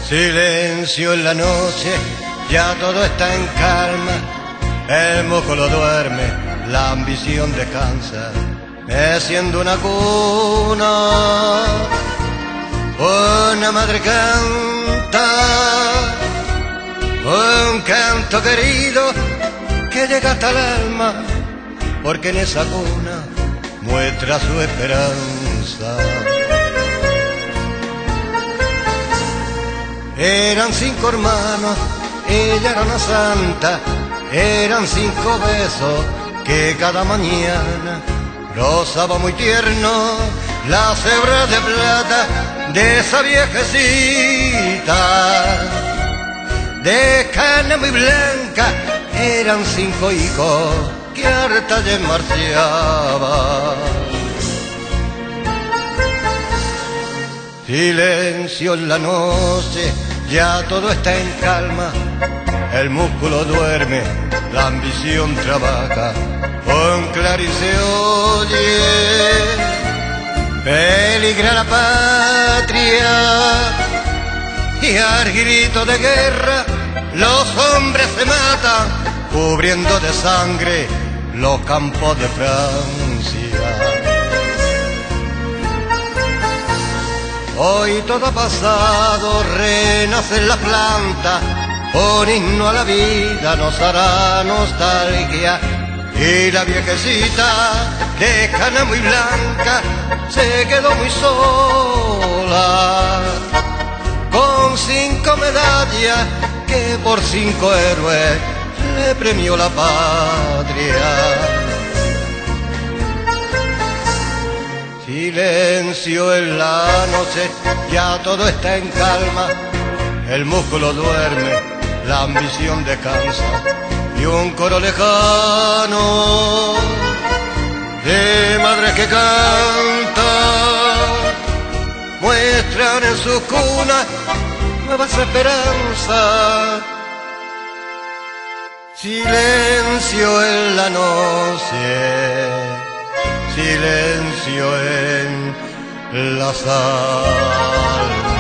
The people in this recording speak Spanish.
Silencio en la noche, ya todo está en calma. El músculo duerme, la ambición descansa, meciendo una cuna. Una madre canta un canto querido que llega hasta el alma, porque en esa cuna muestra su esperanza. Eran 5 hermanos, ella era una santa. Eran 5 besos que cada mañana rozaba muy tierno las hebras de plata de esa viejecita. De carne muy blanca eran 5 hijos que harta ya marciaba. Silencio en la noche, ya todo está en calma. El músculo duerme, la ambición trabaja. Con clarín se oye, peligra la patria. Y al grito de guerra los hombres se matan, cubriendo de sangre los campos de Francia. Hoy todo ha pasado, renace la planta, un himno a la vida nos hará nostalgia. Y la viejecita de cana muy blanca se quedó muy sola, con 5 medallas que por 5 héroes le premió la patria. Silencio en la noche, ya todo está en calma. El músculo duerme, la ambición descansa. Y un coro lejano de madres que cantan muestran en sus cunas nuevas esperanzas. Silencio en la noche, silencio en la sala.